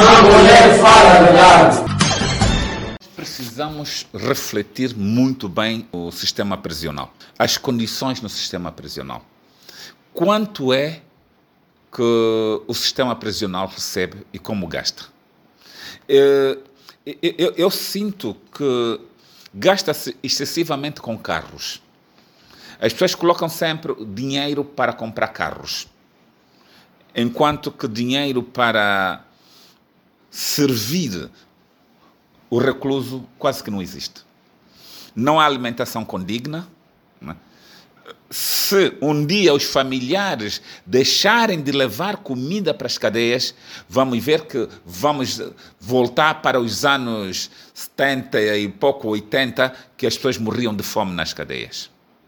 Uma mulher fala a verdade. Precisamos refletir muito bem o sistema prisional, as condições no sistema prisional. Quanto é que o sistema prisional recebe e como gasta? Eu sinto que gasta-se excessivamente com carros. As pessoas colocam sempre dinheiro para comprar carros, enquanto que dinheiro para servir o recluso quase que não existe. Não há alimentação condigna. Né? Se um dia os familiares deixarem de levar comida para as cadeias, vamos ver que vamos voltar para os anos 70 e pouco 80, que as pessoas morriam de fome nas cadeias.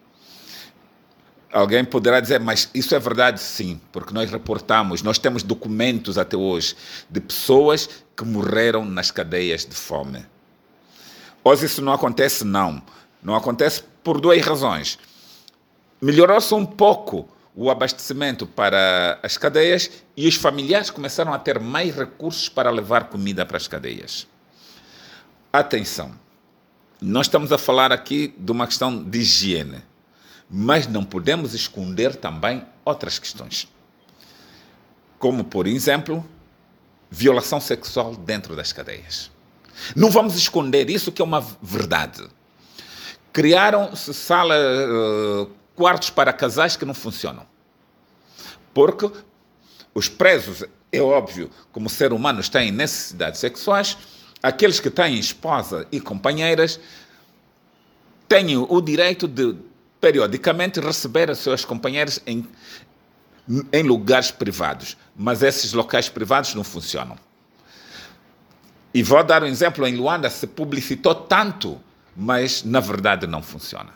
Alguém poderá dizer, mas isso é verdade? Sim, porque nós reportamos, nós temos documentos até hoje de pessoas que morreram nas cadeias de fome. Hoje isso não acontece, não. Não acontece por duas razões. Melhorou-se um pouco o abastecimento para as cadeias e os familiares começaram a ter mais recursos para levar comida para as cadeias. Atenção, nós estamos a falar aqui de uma questão de higiene, mas não podemos esconder também outras questões, como, por exemplo, violação sexual dentro das cadeias. Não vamos esconder isso, que é uma verdade. Criaram-se quartos para casais que não funcionam, porque os presos, é óbvio, como seres humanos têm necessidades sexuais, aqueles que têm esposa e companheiras têm o direito de periodicamente receber as suas companheiras em lugares privados, mas esses locais privados não funcionam. E vou dar um exemplo, em Luanda se publicitou tanto, mas na verdade não funciona.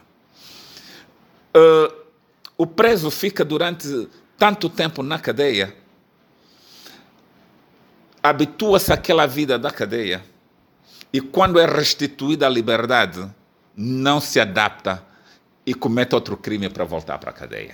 O preso fica durante tanto tempo na cadeia, habitua-se àquela vida da cadeia, e quando é restituída a liberdade, não se adapta e comete outro crime para voltar para a cadeia.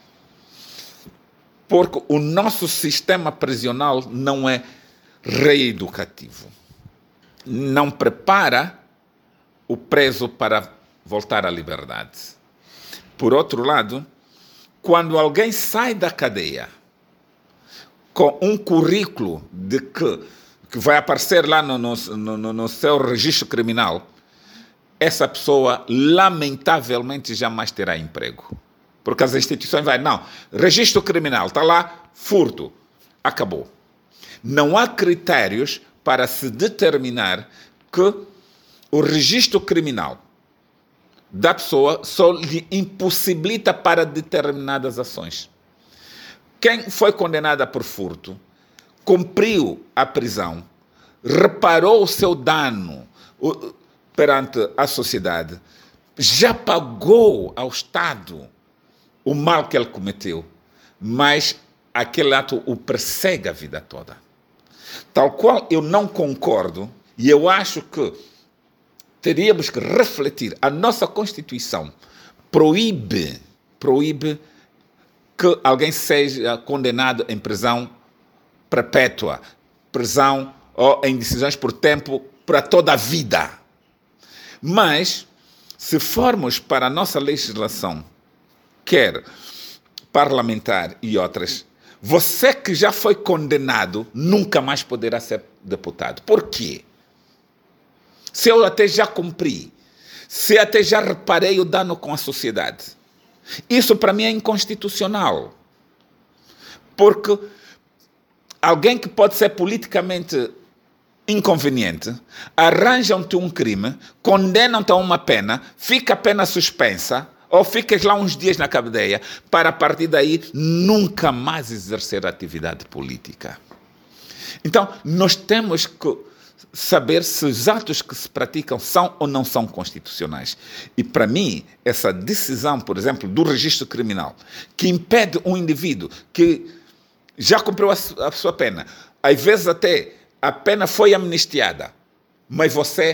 Porque o nosso sistema prisional não é reeducativo. Não prepara o preso para voltar à liberdade. Por outro lado, quando alguém sai da cadeia com um currículo de que vai aparecer lá no seu registro criminal, essa pessoa, lamentavelmente, jamais terá emprego. Porque as instituições não, registro criminal, está lá, furto, acabou. Não há critérios para se determinar que o registro criminal da pessoa só lhe impossibilita para determinadas ações. Quem foi condenada por furto, cumpriu a prisão, reparou o seu dano perante a sociedade, já pagou ao Estado o mal que ele cometeu, mas aquele ato o persegue a vida toda. Tal qual eu não concordo, e eu acho que teríamos que refletir, a nossa Constituição proíbe que alguém seja condenado em prisão perpétua, prisão ou em decisões por tempo para toda a vida. Mas, se formos para a nossa legislação, quer parlamentar e outras, você que já foi condenado nunca mais poderá ser deputado. Por quê? Se eu até já cumpri, se até já reparei o dano com a sociedade, isso para mim é inconstitucional. Porque alguém que pode ser politicamente inconveniente, arranjam-te um crime, condenam-te a uma pena, fica a pena suspensa, ou ficas lá uns dias na cadeia, para a partir daí nunca mais exercer atividade política. Então, nós temos que saber se os atos que se praticam são ou não são constitucionais. E, para mim, essa decisão, por exemplo, do registro criminal, que impede um indivíduo que já cumpriu a sua pena, às vezes até a pena foi amnistiada, mas você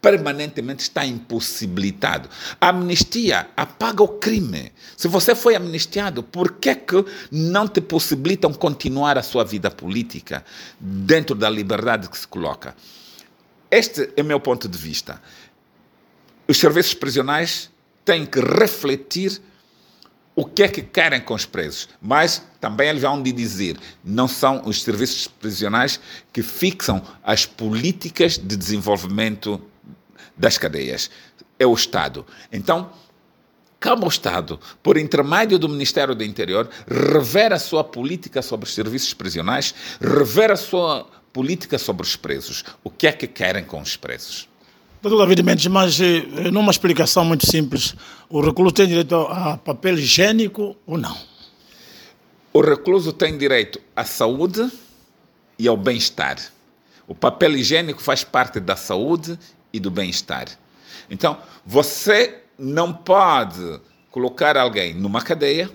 permanentemente está impossibilitado. A amnistia apaga o crime. Se você foi amnistiado, por que não te possibilitam continuar a sua vida política dentro da liberdade que se coloca? Este é o meu ponto de vista. Os serviços prisionais têm que refletir o que é que querem com os presos, mas também eles vão dizer, não são os serviços prisionais que fixam as políticas de desenvolvimento das cadeias, é o Estado. Então, cabe ao Estado, por intermédio do Ministério do Interior, rever a sua política sobre os serviços prisionais, rever a sua política sobre os presos. O que é que querem com os presos? Doutor David Mendes, mas numa explicação muito simples, o recluso tem direito a papel higiênico ou não? O recluso tem direito à saúde e ao bem-estar. O papel higiênico faz parte da saúde e do bem-estar. Então, você não pode colocar alguém numa cadeia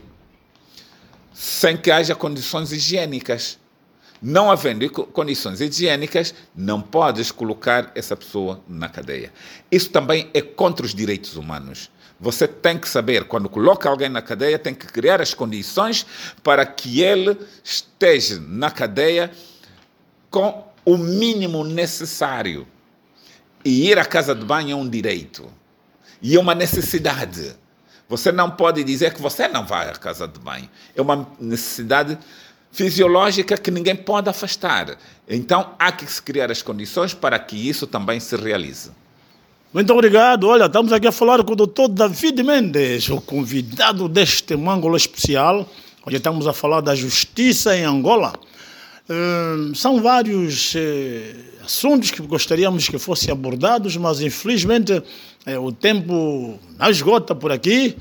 sem que haja condições higiênicas. Não havendo condições higiênicas, não podes colocar essa pessoa na cadeia. Isso também é contra os direitos humanos. Você tem que saber, quando coloca alguém na cadeia, tem que criar as condições para que ele esteja na cadeia com o mínimo necessário. E ir à casa de banho é um direito. E é uma necessidade. Você não pode dizer que você não vai à casa de banho. É uma necessidade fisiológica que ninguém pode afastar. Então, há que se criar as condições para que isso também se realize. Muito obrigado. Olha, estamos aqui a falar com o Dr. David Mendes, o convidado deste ângulo especial. Hoje estamos a falar da justiça em Angola. São vários assuntos que gostaríamos que fossem abordados, mas infelizmente o tempo não esgota por aqui.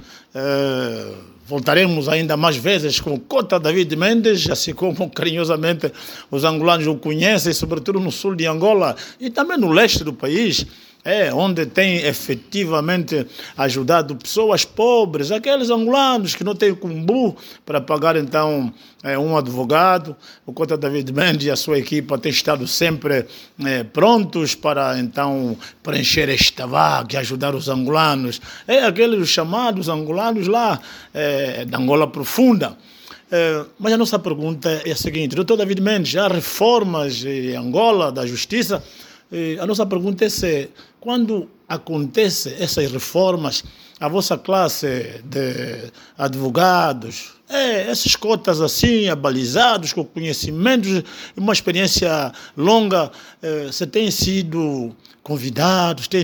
Voltaremos ainda mais vezes com o Cota David Mendes, assim como carinhosamente os angolanos o conhecem, sobretudo no sul de Angola e também no leste do país, onde tem efetivamente ajudado pessoas pobres, aqueles angolanos que não têm cumbu para pagar então um advogado. O Cota David Mendes e a sua equipa têm estado sempre prontos para então preencher esta vaga e ajudar os angolanos. Aqueles chamados angolanos lá da Angola profunda. Mas a nossa pergunta é a seguinte: Dr. David Mendes, há reformas em Angola da justiça? A nossa pergunta é se, quando acontecem essas reformas, a vossa classe de advogados, esses cotas assim, abalizados, com conhecimentos e uma experiência longa, se têm sido convidados, têm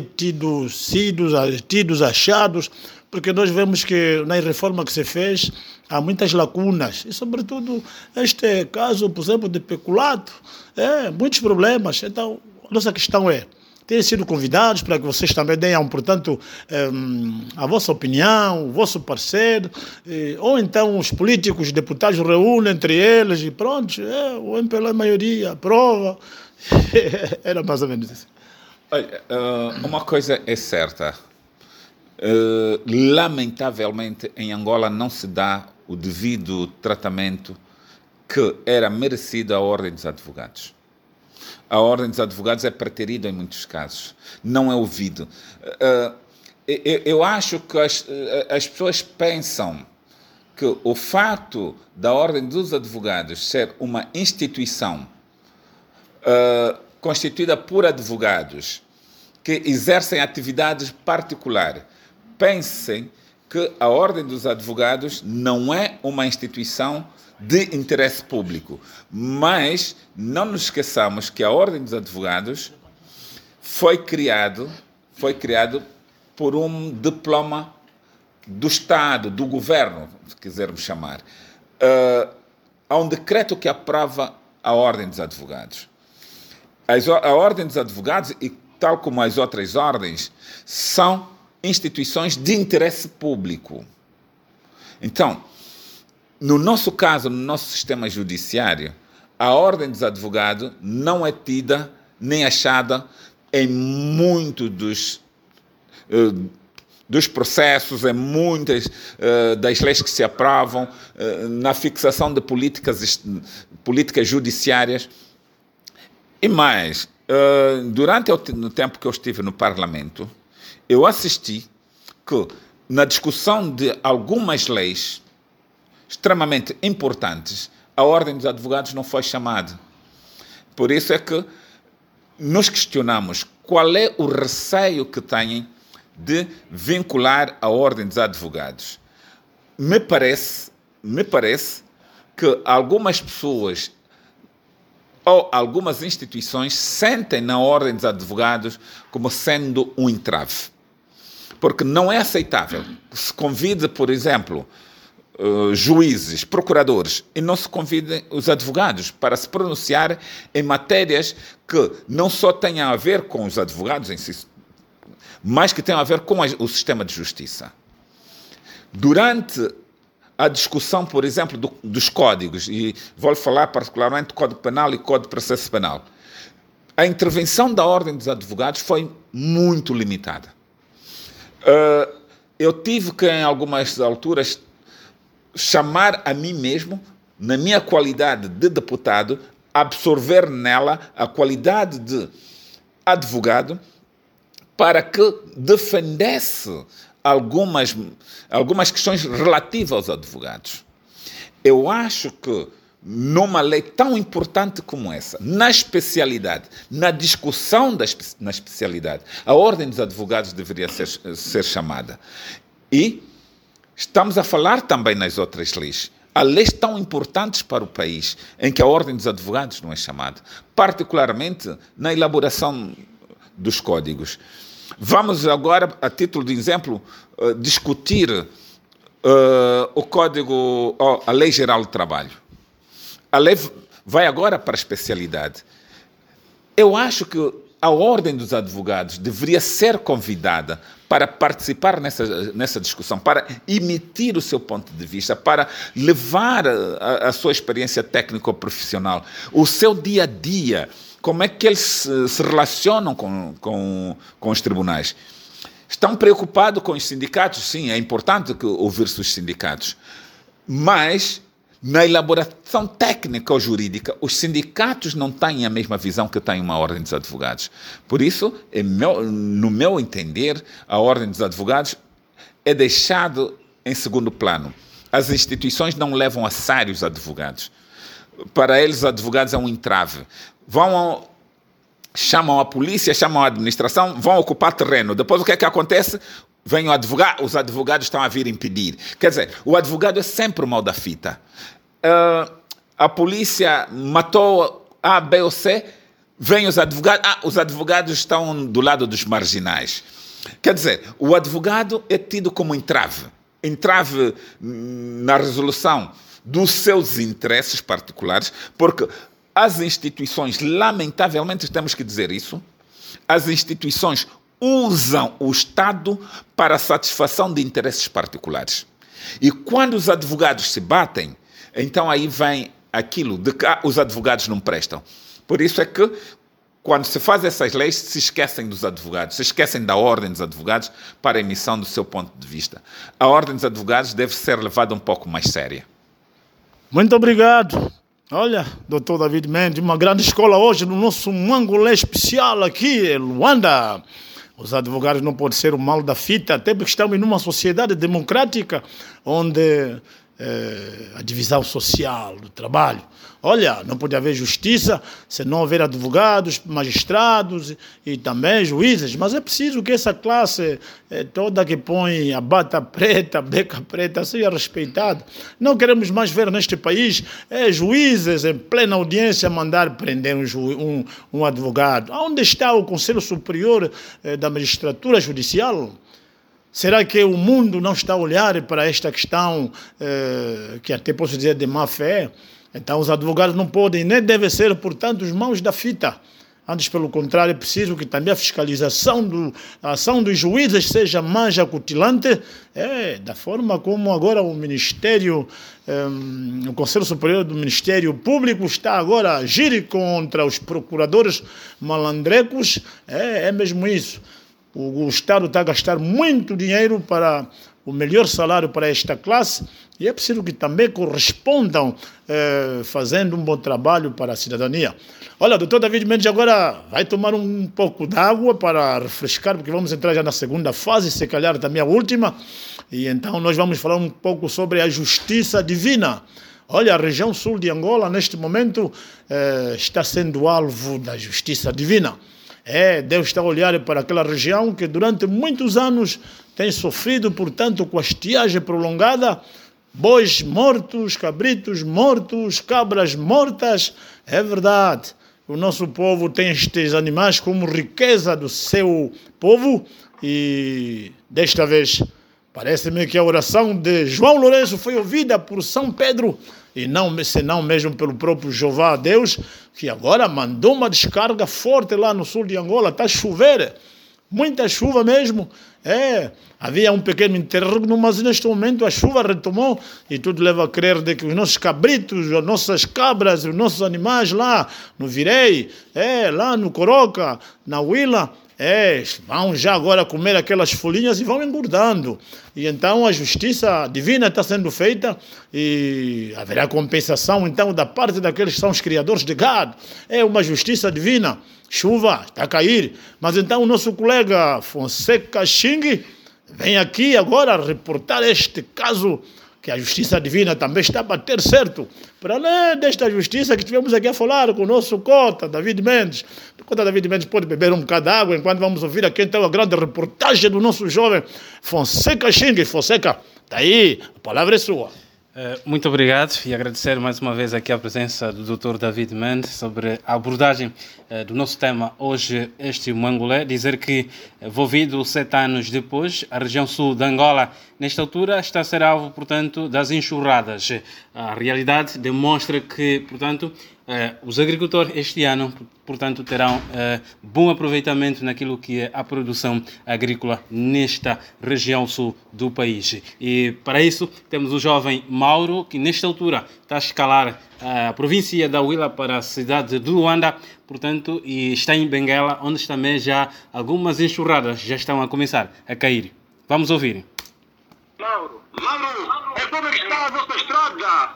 tidos achados, porque nós vemos que na reforma que se fez há muitas lacunas, e sobretudo este caso, por exemplo, de peculato, muitos problemas. Então, a nossa questão é, têm sido convidados para que vocês também deem, portanto, a vossa opinião, o vosso parecer, ou então os políticos, os deputados reúnem entre eles e pronto, o MPLA, a maioria, aprova. Era mais ou menos isso. Olha, uma coisa é certa. Lamentavelmente, em Angola não se dá o devido tratamento que era merecido à Ordem dos Advogados. A Ordem dos Advogados é preterida em muitos casos, não é ouvido. Eu acho que as pessoas pensam que o fato da Ordem dos Advogados ser uma instituição constituída por advogados que exercem atividades particulares, pensem que a Ordem dos Advogados não é uma instituição de interesse público. Mas não nos esqueçamos que a Ordem dos Advogados foi criado por um diploma do Estado, do governo, se quisermos chamar. Há um decreto que aprova a Ordem dos Advogados. A Ordem dos Advogados, e tal como as outras ordens, são instituições de interesse público. Então, no nosso caso, no nosso sistema judiciário, a Ordem dos Advogados não é tida nem achada em muitos dos processos, em muitas das leis que se aprovam, na fixação de políticas judiciárias. E mais, durante o tempo que eu estive no Parlamento, eu assisti que na discussão de algumas leis extremamente importantes, a Ordem dos Advogados não foi chamada. Por isso é que nos questionamos qual é o receio que têm de vincular a Ordem dos Advogados. Me parece que algumas pessoas ou algumas instituições sentem na Ordem dos Advogados como sendo um entrave. Porque não é aceitável que se convide, por exemplo, juízes, procuradores, e não se convidem os advogados para se pronunciar em matérias que não só tenham a ver com os advogados em si, mas que tenham a ver com o sistema de justiça. Durante a discussão, por exemplo, dos códigos, e vou falar particularmente do Código Penal e Código de Processo Penal, a intervenção da Ordem dos Advogados foi muito limitada. Eu tive que, em algumas alturas, chamar a mim mesmo, na minha qualidade de deputado, absorver nela a qualidade de advogado para que defendesse algumas questões relativas aos advogados. Eu acho que numa lei tão importante como essa, na especialidade, na discussão na especialidade, a Ordem dos Advogados deveria ser chamada. E estamos a falar também nas outras leis. Há leis tão importantes para o país em que a Ordem dos Advogados não é chamada, particularmente na elaboração dos códigos. Vamos agora, a título de exemplo, discutir o Código, a Lei Geral do Trabalho. A lei vai agora para a especialidade. Eu acho que a Ordem dos Advogados deveria ser convidada para participar nessa discussão, para emitir o seu ponto de vista, para levar a sua experiência técnico-profissional, o seu dia a dia, como é que eles se relacionam com os tribunais. Estão preocupados com os sindicatos? Sim, é importante ouvir-se os sindicatos. Mas, na elaboração técnica ou jurídica, os sindicatos não têm a mesma visão que tem uma Ordem dos Advogados. Por isso, no meu entender, a Ordem dos Advogados é deixada em segundo plano. As instituições não levam a sério os advogados. Para eles, os advogados é um entrave. Chamam a polícia, chamam a administração, vão ocupar terreno. Depois o que é que acontece? Vem o advogado, os advogados estão a vir impedir. Quer dizer, o advogado é sempre o mal da fita. A polícia matou A, B ou C, vem os advogados estão do lado dos marginais. Quer dizer, o advogado é tido como entrave na resolução dos seus interesses particulares, porque as instituições, lamentavelmente temos que dizer isso, as instituições usam o Estado para a satisfação de interesses particulares. E quando os advogados se batem, então aí vem aquilo de que os advogados não prestam. Por isso é que, quando se faz essas leis, se esquecem dos advogados, se esquecem da Ordem dos Advogados para a emissão do seu ponto de vista. A Ordem dos Advogados deve ser levada um pouco mais séria. Muito obrigado. Olha, doutor David Mendes, uma grande escola hoje no nosso Mangolé especial aqui em Luanda. Os advogados não podem ser o mal da fita, até porque estamos numa sociedade democrática onde a divisão social do trabalho. Olha, não pode haver justiça se não houver advogados, magistrados e também juízes, mas é preciso que essa classe toda que põe a bata preta, a beca preta, seja respeitada. Não queremos mais ver neste país juízes em plena audiência mandar prender um advogado. Onde está o Conselho Superior da Magistratura Judicial? Será que o mundo não está a olhar para esta questão, que até posso dizer de má fé? Então os advogados não podem, nem devem ser, portanto, os mãos da fita. Antes, pelo contrário, é preciso que também a fiscalização a ação dos juízes seja mais acutilante, da forma como agora o Ministério, o Conselho Superior do Ministério Público está agora a agir contra os procuradores malandrecos. É mesmo isso. O Estado está a gastar muito dinheiro para o melhor salário para esta classe e é preciso que também correspondam fazendo um bom trabalho para a cidadania. Olha, doutor David Mendes agora vai tomar um pouco d'água para refrescar, porque vamos entrar já na segunda fase, se calhar também a última, e então nós vamos falar um pouco sobre a justiça divina. Olha, a região sul de Angola, neste momento, está sendo alvo da justiça divina. Deus está a olhar para aquela região que durante muitos anos tem sofrido, portanto, com a estiagem prolongada, bois mortos, cabritos mortos, cabras mortas. É verdade, o nosso povo tem estes animais como riqueza do seu povo e desta vez parece-me que a oração de João Lourenço foi ouvida por São Pedro e não, senão mesmo pelo próprio Jeová Deus, que agora mandou uma descarga forte lá no sul de Angola. Está a chover, muita chuva mesmo. Havia um pequeno interregno, mas neste momento a chuva retomou e tudo leva a crer de que os nossos cabritos, as nossas cabras, os nossos animais lá no Virei, lá no Coroca, na Huila, vão já agora comer aquelas folhinhas e vão engordando. E então a justiça divina está sendo feita e haverá compensação então da parte daqueles que são os criadores de gado. É uma justiça divina. Chuva está a cair. Mas então o nosso colega Fonseca Xing vem aqui agora reportar este caso que a justiça divina também está a bater certo. Para além desta justiça que tivemos aqui a falar com o nosso cota, David Mendes. O cota David Mendes pode beber um bocado de água enquanto vamos ouvir aqui então a grande reportagem do nosso jovem Fonseca Xing. Fonseca, está aí, a palavra é sua. Muito obrigado e agradecer mais uma vez aqui a presença do Dr. David Mendes sobre a abordagem do nosso tema hoje, este Mangolé. Dizer que, envolvido 7 anos depois, a região sul de Angola, nesta altura, está a ser alvo, portanto, das enxurradas. A realidade demonstra que, portanto, os agricultores este ano, portanto, terão bom aproveitamento naquilo que é a produção agrícola nesta região sul do país. E para isso temos o jovem Mauro, que nesta altura está a escalar a província da Huila para a cidade de Luanda, portanto, e está em Benguela, onde também já algumas enxurradas já estão a começar a cair. Vamos ouvir. Mauro, como está a nossa estrada?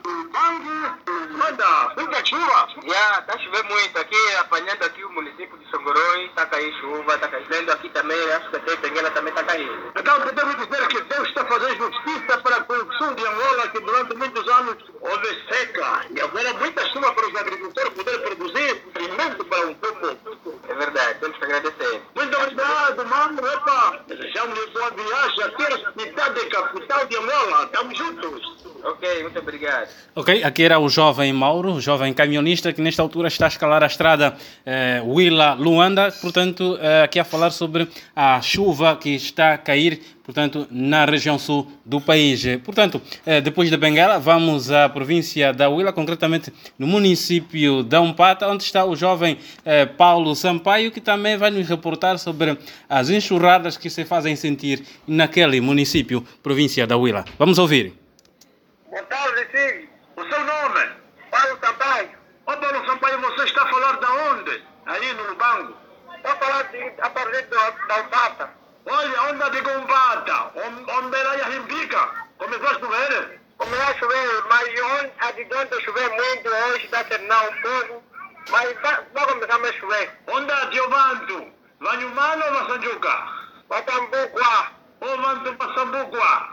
Manda, muita chuva? Está chovendo muito. Aqui, apanhando aqui o município de Songoroi, está caindo chuva, está caindo aqui também, acho que até Benguela também está caindo. Então, podemos dizer que Deus está fazendo justiça para o sul de Angola, que durante muitos anos houve seca. E agora muita chuva para os agricultores poderem produzir alimento para um povo. É verdade, temos que agradecer. Muito obrigado, mano. Desejamos boa viagem até a cidade capital de Angola. Estamos juntos. Ok, muito obrigado. Ok, aqui era o jovem Mauro, o jovem camionista que nesta altura está a escalar a estrada Huila-Luanda, portanto, aqui a falar sobre a chuva que está a cair, portanto, na região sul do país. Portanto, depois de Benguela, vamos à província da Huila, concretamente no município de Umpata, onde está o jovem Paulo Sampaio, que também vai nos reportar sobre as enxurradas que se fazem sentir naquele município, província da Huila. Vamos ouvir. Boa tarde, sim. O seu nome? Paulo Sampaio. Ô, Paulo Sampaio, você está a falar de onde? Aí no Lubango. Estou a falar a partir da Umpata. Olha, onda de Umpata. Omberaia Rimbica. Começou a chover? Começou a chover, mas hoje, adianta chover muito. Hoje está a terminar um pouco. Mas vai começar a chover. Onda de Ovanto. Vanhumano ou Vassanjuca? Vatambuqua. Ô, Vanto Vassambuqua.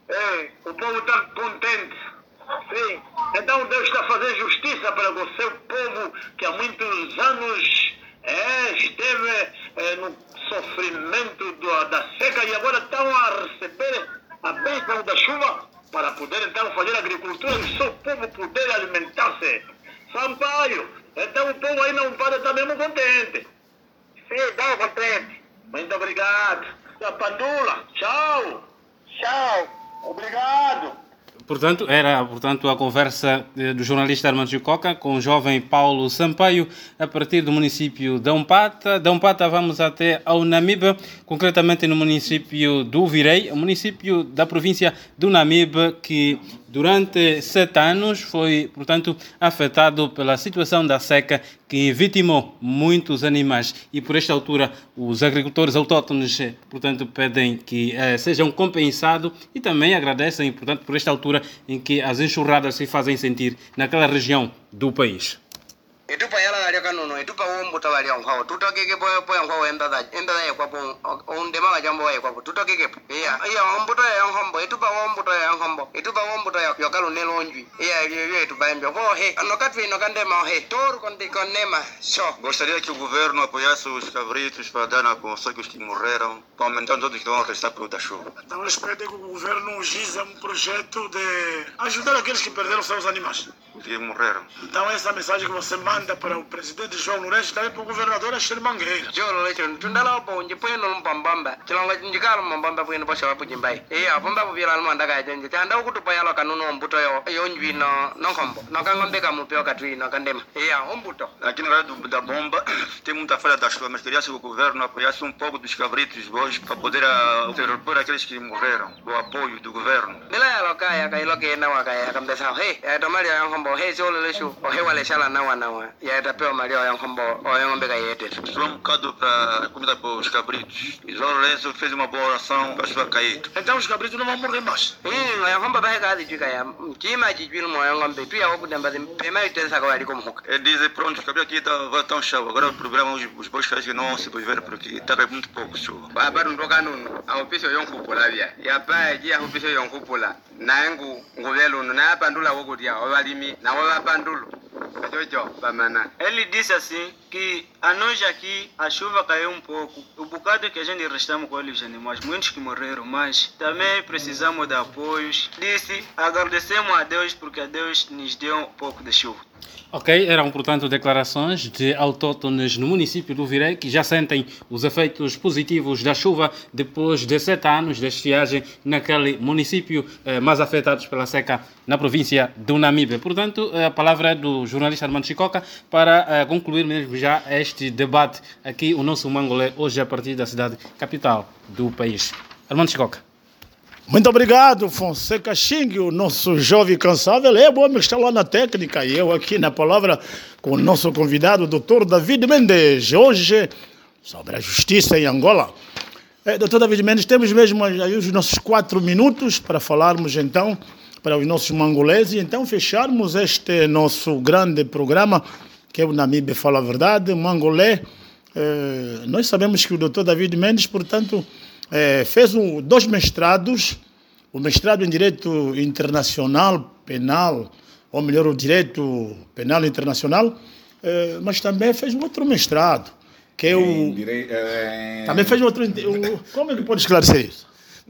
O povo está contente. Sim. Então Deus está fazendo justiça para o seu povo que há muitos anos esteve no sofrimento da seca e agora estão a receber a bênção da chuva para poder então fazer agricultura e o seu povo poder alimentar-se. Sampaio, então o povo aí não para estar mesmo contente. Sim, está contente. Muito obrigado. Pandula, tchau. Tchau. Obrigado. Portanto, era a conversa do jornalista Armando Jucoca com o jovem Paulo Sampaio, a partir do município de Umpata. Da Umpata vamos até ao Namibe, concretamente no município do Virei, o município da província do Namibe, que durante 7 anos foi, portanto, afetado pela situação da seca que vitimou muitos animais e por esta altura os agricultores autóctones, portanto, pedem que sejam compensados e também agradecem, portanto, por esta altura em que as enxurradas se fazem sentir naquela região do país. Itupa yala ya kanuno itupa wombo tawali yankhao tutokeke po yankhao endada yakwapo ondema majambo yakwapo tutokeke iya ombuto yankhombo itupa wombuto yankhombo itupa wombuto yakalo nelonjwi iya itupa embyo ho he anokatwi nokandema he toru konema só. Gostaria que o governo apoiasse os cabritos para dar na consolo os que morreram, para aumentar todos que vão restar por da chuva. Então eles pedem que o governo giza um projeto de ajudar aqueles que perderam seus animais. Os que morreram. Então essa mensagem que você manda para o presidente João Lourenço também para o governador Axel Mangueira. João Lourenço, tundala po njipoyo no mbamba. Chilonga njikalo mbamba po ino pasha po jimbai. Pamba po bila almanda ka jenje. Tanda ukutupa yalo kanuno mbuto yo njwi no kombo. No kangombe kamupeo katui no kandema. Ombuto. Aqui na área da bomba tem muita falha da chuva, mas queria que o governo apoiasse um pouco dos cabritos hoje para poder interromper aqueles que morreram, o apoio do governo. Bila yalo kaya kailoke na wakaya kambesa. Tomali ya kombo João Lourenço wale shala nawa. Ya tapeo Maria ya kombo ngombe ka yete. Só bocado para comida para os cabritos. E João Lourenço fez uma boa oração para a chuva cair. Então os cabritos não vão morrer mais. Ya kombo ba ka di juka ya. Kima jijwil mo ya ngombe tu ya okudamba pema itensa ka wali komhuka. Ele diz pronto, os cabritos aqui vai tão chave. Agora o problema os bois que não se pode ver porque está muito pouco chuva. Bado ndoka nuno au piso yonkupula bia. Ya pa ji ya piso yonkupula. Nangu ngobelo na pandula wokudia obalimi na wabapandulu. Ele disse assim que a nós aqui a chuva caiu um pouco. O bocado que a gente restamos com os animais, muitos que morreram, mas também precisamos de apoios. Disse, agradecemos a Deus porque a Deus nos deu um pouco de chuva. Ok, eram, portanto, declarações de autóctones no município do Virei que já sentem os efeitos positivos da chuva depois de 7 anos de estiagem naquele município mais afetados pela seca na província do Namibe. Portanto, a palavra é do jornalista Armando Chicoca para concluir mesmo já este debate aqui, o nosso Mangolé, hoje a partir da cidade capital do país. Armando Chicoca. Muito obrigado, Fonseca Xing, o nosso jovem cansável. É bom que está lá na técnica e eu aqui na palavra com o nosso convidado, o Dr. David Mendes. Hoje, sobre a justiça em Angola. Dr. David Mendes, temos mesmo aí os nossos 4 minutos para falarmos então para os nossos mangoleses e então fecharmos este nosso grande programa, que é o Namibe Fala a Verdade, Mangolé. Nós sabemos que o Dr. David Mendes, portanto, fez 2 mestrados, o mestrado em Direito Internacional Penal, ou melhor, o Direito Penal Internacional, mas também fez um outro mestrado, que é o... Também fez outro... Como é que pode esclarecer isso?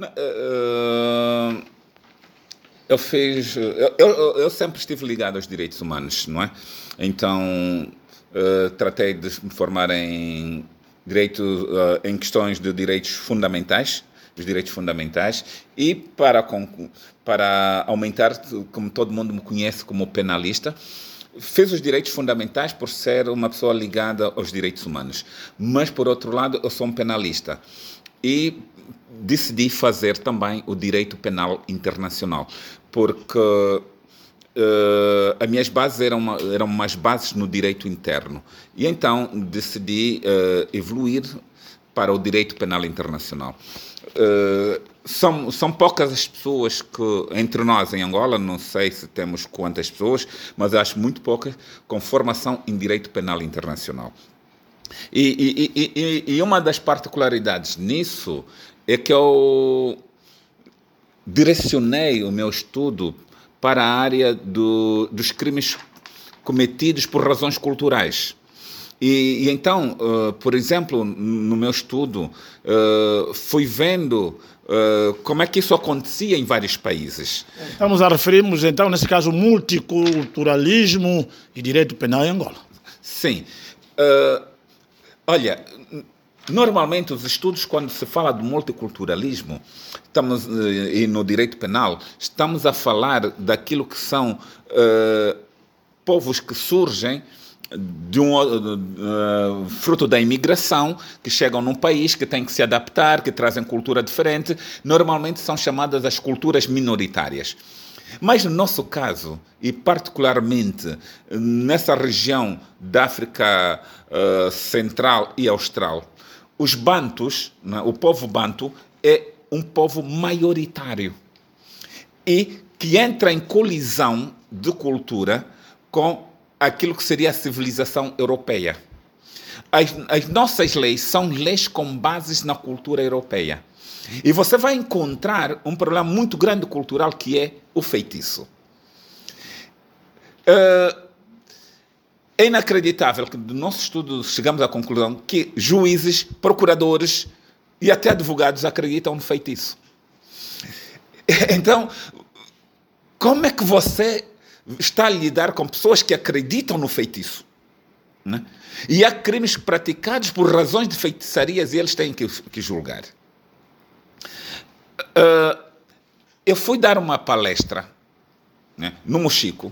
Eu sempre estive ligado aos direitos humanos, não é? Então, tratei de me formar em direito, em questões de direitos fundamentais, os direitos fundamentais, e para aumentar, como todo mundo me conhece como penalista, fiz os direitos fundamentais por ser uma pessoa ligada aos direitos humanos. Mas, por outro lado, eu sou um penalista. E decidi fazer também o direito penal internacional, porque as minhas bases eram umas bases no direito interno. E então decidi evoluir para o direito penal internacional. São poucas as pessoas que, entre nós em Angola, não sei se temos quantas pessoas, mas acho muito poucas, com formação em direito penal internacional. E uma das particularidades nisso é que eu direcionei o meu estudo para a área dos crimes cometidos por razões culturais. E então, por exemplo, no meu estudo, fui vendo como é que isso acontecia em vários países. Estamos a referirmos, então, nesse caso, multiculturalismo e direito penal em Angola. Sim. Olha, normalmente os estudos, quando se fala de multiculturalismo, e no direito penal, estamos a falar daquilo que são povos que surgem fruto da imigração, que chegam num país, que têm que se adaptar, que trazem cultura diferente. Normalmente são chamadas as culturas minoritárias. Mas no nosso caso, e particularmente nessa região da África Central e Austral, os bantus, o povo bantu, é um povo maioritário e que entra em colisão de cultura com aquilo que seria a civilização europeia. As nossas leis são leis com bases na cultura europeia. E você vai encontrar um problema muito grande cultural que é o feitiço. É inacreditável que no nosso estudo chegamos à conclusão que juízes, procuradores e até advogados acreditam no feitiço. Então, como é que você está a lidar com pessoas que acreditam no feitiço? Né? E há crimes praticados por razões de feitiçarias e eles têm que julgar. Eu fui dar uma palestra, né, no Mochico,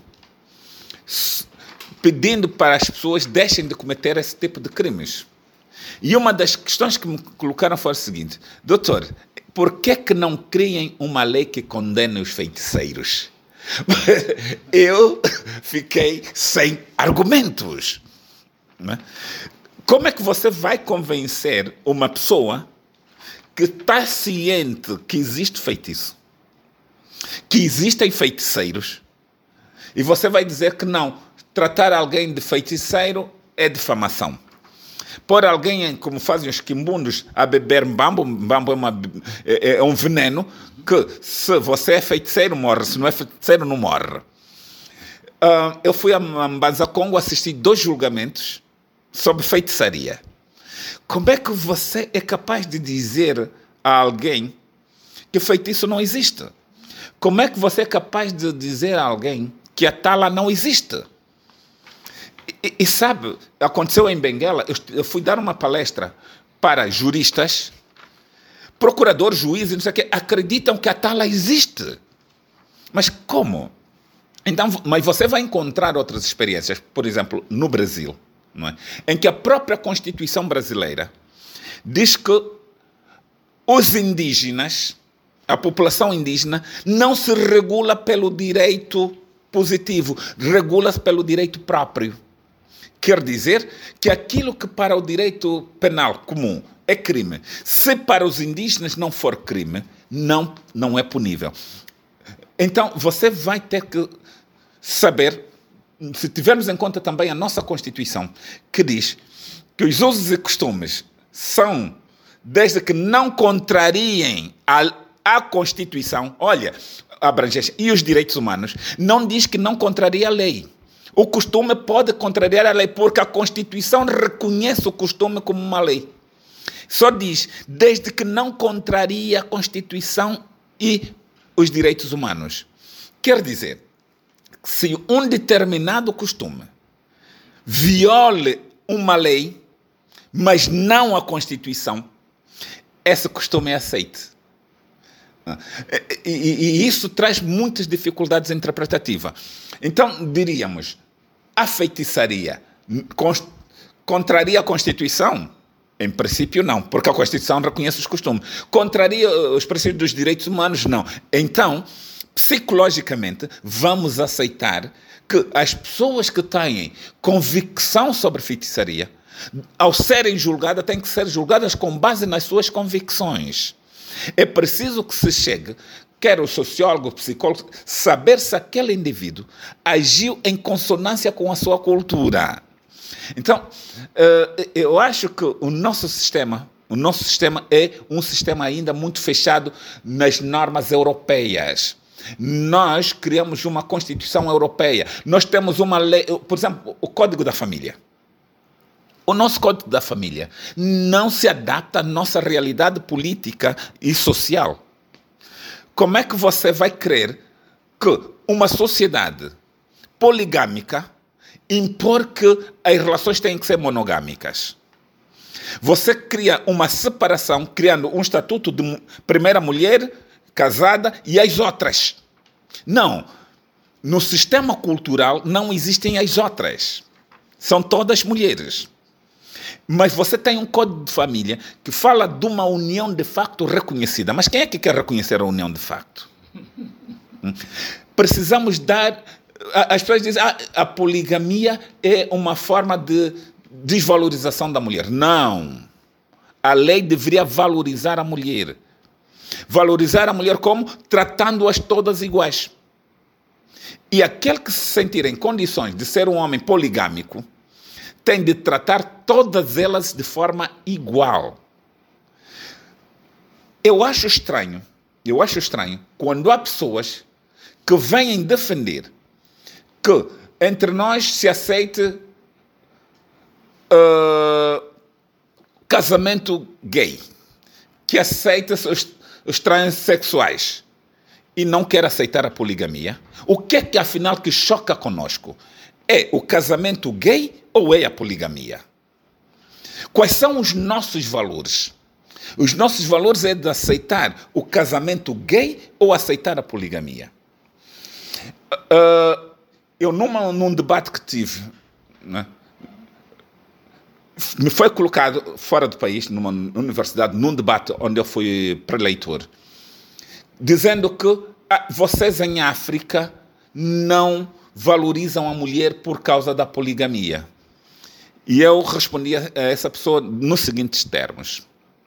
pedindo para as pessoas deixem de cometer esse tipo de crimes. E uma das questões que me colocaram foi a seguinte: doutor, por que não criem uma lei que condene os feiticeiros? Eu fiquei sem argumentos. Né? Como é que você vai convencer uma pessoa que está ciente que existe feitiço, que existem feiticeiros, e você vai dizer que não, tratar alguém de feiticeiro é difamação? Pôr alguém, como fazem os quimbundos, a beber mbambo é um veneno, que se você é feiticeiro, morre, se não é feiticeiro, não morre. Eu fui a Mbanza Congo assistir 2 julgamentos sobre feitiçaria. Como é que você é capaz de dizer a alguém que feitiço não existe? Como é que você é capaz de dizer a alguém que a tala não existe? E sabe, aconteceu em Benguela, eu fui dar uma palestra para juristas, procuradores, juízes, não sei o quê, acreditam que a tala existe. Mas como? Então, mas você vai encontrar outras experiências, por exemplo, no Brasil, não é? Em que a própria Constituição brasileira diz que os indígenas, a população indígena, não se regula pelo direito positivo, regula-se pelo direito próprio. Quer dizer que aquilo que para o direito penal comum é crime, se para os indígenas não for crime, não é punível. Então, você vai ter que saber, se tivermos em conta também a nossa Constituição, que diz que os usos e costumes são, desde que não contrariem a Constituição, olha, a abrangência e os direitos humanos, não diz que não contraria a lei. O costume pode contrariar a lei, porque a Constituição reconhece o costume como uma lei. Só diz, desde que não contraria a Constituição e os direitos humanos. Quer dizer, se um determinado costume viole uma lei, mas não a Constituição, esse costume é aceito. E isso traz muitas dificuldades interpretativas. Então, diríamos, a feitiçaria contraria a Constituição? Em princípio, não, porque a Constituição reconhece os costumes. Contraria os princípios dos direitos humanos? Não. Então, psicologicamente, vamos aceitar que as pessoas que têm convicção sobre feitiçaria, ao serem julgadas, têm que ser julgadas com base nas suas convicções. É preciso que se chegue, quer o sociólogo, o psicólogo, saber se aquele indivíduo agiu em consonância com a sua cultura. Então, eu acho que o nosso sistema é um sistema ainda muito fechado nas normas europeias. Nós criamos uma Constituição europeia. Nós temos uma lei, por exemplo, o Código da Família. O nosso Código da Família não se adapta à nossa realidade política e social. Como é que você vai crer que uma sociedade poligâmica impor que as relações têm que ser monogâmicas? Você cria uma separação, criando um estatuto de primeira mulher casada e as outras. Não. No sistema cultural não existem as outras. São todas mulheres. Mas você tem um Código de Família que fala de uma união de facto reconhecida. Mas quem é que quer reconhecer a união de facto? precisamos dar... As pessoas dizem a poligamia é uma forma de desvalorização da mulher. Não. A lei deveria valorizar a mulher. Valorizar a mulher como? Tratando-as todas iguais. E aquele que se sentir em condições de ser um homem poligâmico tem de tratar todas elas de forma igual. Eu acho estranho quando há pessoas que vêm defender que entre nós se aceite casamento gay, que aceita os transexuais e não quer aceitar a poligamia. O que é que afinal que choca conosco? É o casamento gay ou é a poligamia? Quais são os nossos valores? Os nossos valores é de aceitar o casamento gay ou aceitar a poligamia. Eu num debate que tive, né, me foi colocado fora do país, numa universidade, num debate onde eu fui preleitor, dizendo que vocês em África não valorizam a mulher por causa da poligamia. E eu respondi a essa pessoa nos seguintes termos: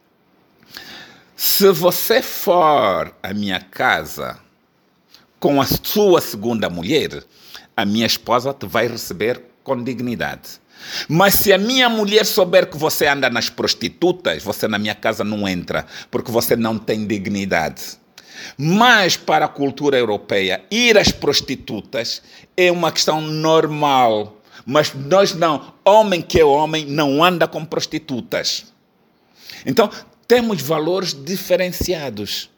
se você for à minha casa com a sua segunda mulher, a minha esposa te vai receber com dignidade. Mas se a minha mulher souber que você anda nas prostitutas, você na minha casa não entra, porque você não tem dignidade. Mas para a cultura europeia, ir às prostitutas é uma questão normal. Mas nós não. Homem que é homem não anda com prostitutas. Então, temos valores diferenciados.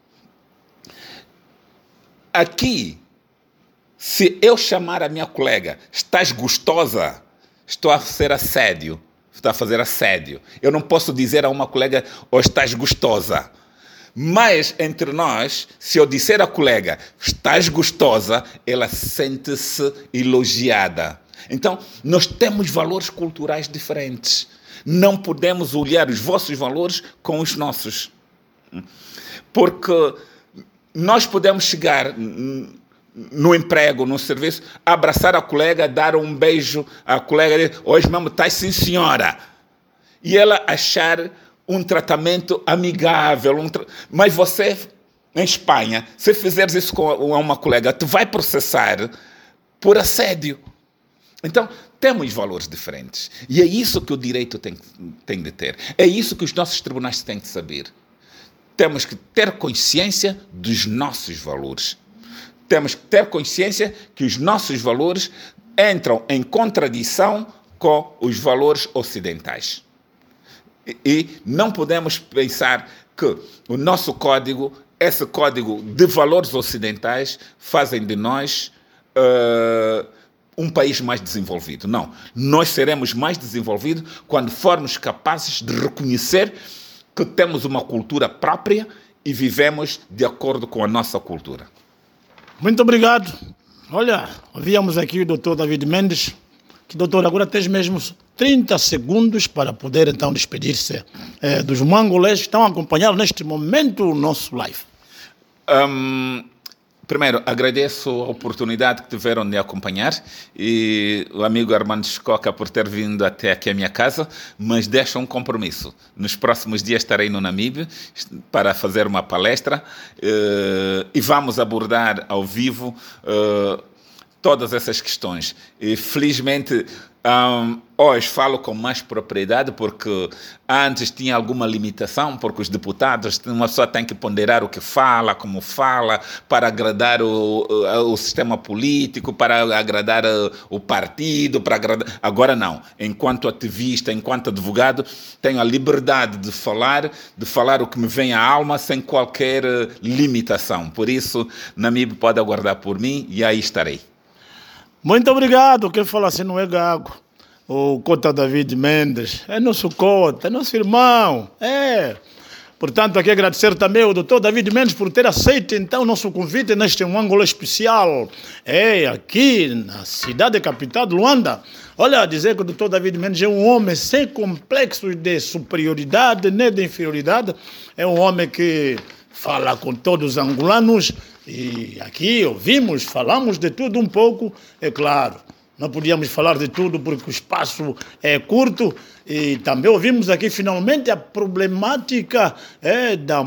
Aqui, se eu chamar a minha colega, estás gostosa, estou a fazer assédio. Estou a fazer assédio. Eu não posso dizer a uma colega, ou estás gostosa. Mas, entre nós, se eu disser à colega, estás gostosa, ela sente-se elogiada. Então, nós temos valores culturais diferentes. Não podemos olhar os vossos valores com os nossos. Porque nós podemos chegar no emprego, no serviço, abraçar a colega, dar um beijo à colega, hoje mesmo estás sim senhora. E ela achar um tratamento amigável. Mas você, em Espanha, se fizeres isso com uma colega, te vai processar por assédio. Então, temos valores diferentes. E é isso que o direito tem de ter. É isso que os nossos tribunais têm de saber. Temos que ter consciência dos nossos valores. Temos que ter consciência que os nossos valores entram em contradição com os valores ocidentais. E não podemos pensar que o nosso código, esse código de valores ocidentais, fazem de nós um país mais desenvolvido. Não. Nós seremos mais desenvolvidos quando formos capazes de reconhecer que temos uma cultura própria e vivemos de acordo com a nossa cultura. Muito obrigado. Olha, ouvíamos aqui o doutor David Mendes. Que, doutor, agora tens mesmo 30 segundos para poder, então, despedir-se dos mangolês que estão a acompanhar neste momento o nosso live. Primeiro, agradeço a oportunidade que tiveram de acompanhar e o amigo Armando Escoca por ter vindo até aqui à minha casa, mas deixo um compromisso. Nos próximos dias estarei no Namíbia para fazer uma palestra e vamos abordar ao vivo todas essas questões. E felizmente hoje falo com mais propriedade, porque antes tinha alguma limitação, porque os deputados, uma pessoa tem que ponderar o que fala, como fala, para agradar o sistema político, para agradar o partido, para agradar... Agora não. Enquanto ativista, enquanto advogado, tenho a liberdade de falar o que me vem à alma sem qualquer limitação. Por isso, Namíbia pode aguardar por mim e aí estarei. Muito obrigado. Quem fala assim não é gago. O Cota David Mendes é nosso cota, é nosso irmão. Portanto, aqui agradecer também ao doutor David Mendes por ter aceito, então, o nosso convite neste ângulo especial. Aqui na cidade capital de Luanda. Olha, dizer que o doutor David Mendes é um homem sem complexos de superioridade nem de inferioridade. É um homem que fala com todos os angolanos E aqui ouvimos, falamos de tudo um pouco, é claro. Não podíamos falar de tudo porque o espaço é curto e também ouvimos aqui finalmente a problemática da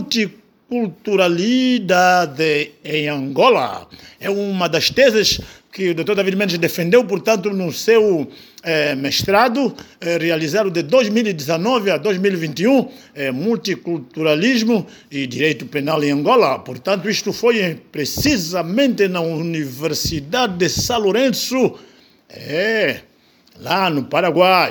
multiculturalidade em Angola. É uma das teses que o Dr. David Mendes defendeu, portanto, no seu mestrado, realizado de 2019 a 2021, multiculturalismo e direito penal em Angola. Portanto, isto foi precisamente na Universidade de São Lourenço, lá no Paraguai.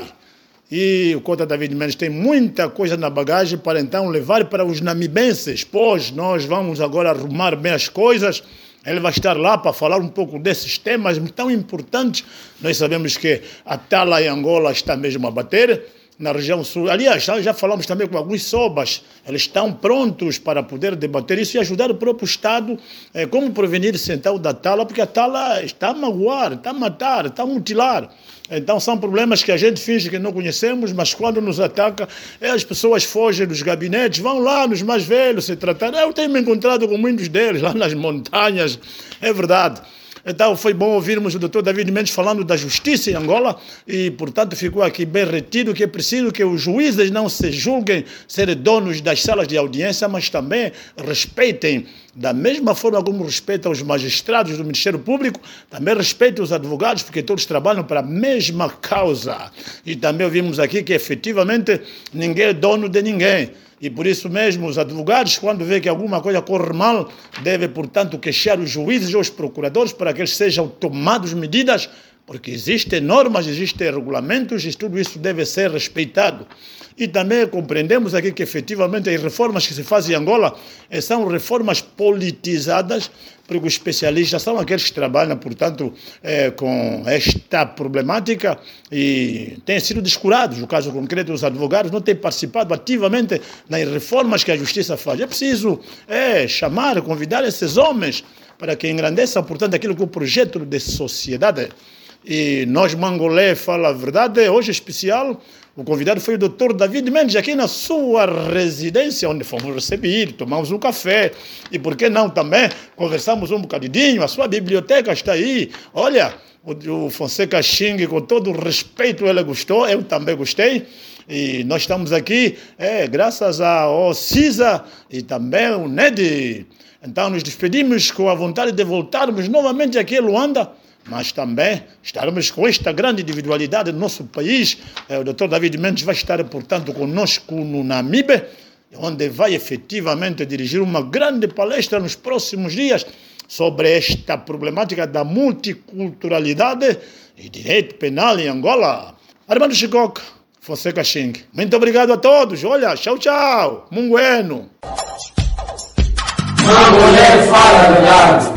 E o Cota David Mendes tem muita coisa na bagagem para então levar para os namibenses, pois nós vamos agora arrumar bem as coisas. Ele vai estar lá para falar um pouco desses temas tão importantes. Nós sabemos que a tala em Angola está mesmo a bater, na região sul. Aliás, já falamos também com alguns sobas. Eles estão prontos para poder debater isso e ajudar o próprio Estado como prevenir-se então da tala, porque a tala está a magoar, está a matar, está a mutilar. Então são problemas que a gente finge que não conhecemos, mas quando nos ataca, as pessoas fogem dos gabinetes, vão lá nos mais velhos se tratar. Eu tenho me encontrado com muitos deles lá nas montanhas, é verdade. Então foi bom ouvirmos o Dr. David Mendes falando da justiça em Angola e, portanto, ficou aqui bem retido que é preciso que os juízes não se julguem ser donos das salas de audiência, mas também respeitem, da mesma forma como respeitam os magistrados do Ministério Público, também respeitem os advogados, porque todos trabalham para a mesma causa. E também ouvimos aqui que, efetivamente, ninguém é dono de ninguém. E por isso mesmo os advogados, quando vê que alguma coisa corre mal, devem, portanto, queixar os juízes ou os procuradores para que eles sejam tomados medidas, porque existem normas, existem regulamentos e tudo isso deve ser respeitado. E também compreendemos aqui que, efetivamente, as reformas que se fazem em Angola são reformas politizadas, porque os especialistas são aqueles que trabalham, portanto, com esta problemática e têm sido descurados. No caso concreto, os advogados não têm participado ativamente nas reformas que a justiça faz. É preciso chamar, convidar esses homens para que engrandeçam, portanto, aquilo que é o projeto de sociedade. E nós, Mangolé, fala a verdade, hoje especial, o convidado foi o Dr. David Mendes, aqui na sua residência, onde fomos receber, tomamos um café, e por que não também conversamos um bocadinho, a sua biblioteca está aí, olha, o Fonseca Xing, com todo o respeito, ele gostou, eu também gostei, e nós estamos aqui, graças ao CISA e também o NED. Então nos despedimos com a vontade de voltarmos novamente aqui em Luanda, mas também estaremos com esta grande individualidade do nosso país. O Dr. David Mendes vai estar, portanto, conosco no Namibe, onde vai efetivamente dirigir uma grande palestra nos próximos dias sobre esta problemática da multiculturalidade e direito penal em Angola. Armando Chicoque, Fonseca Xing. Muito obrigado a todos. Olha, tchau, tchau. Mungueno. Mangolé fala a verdade.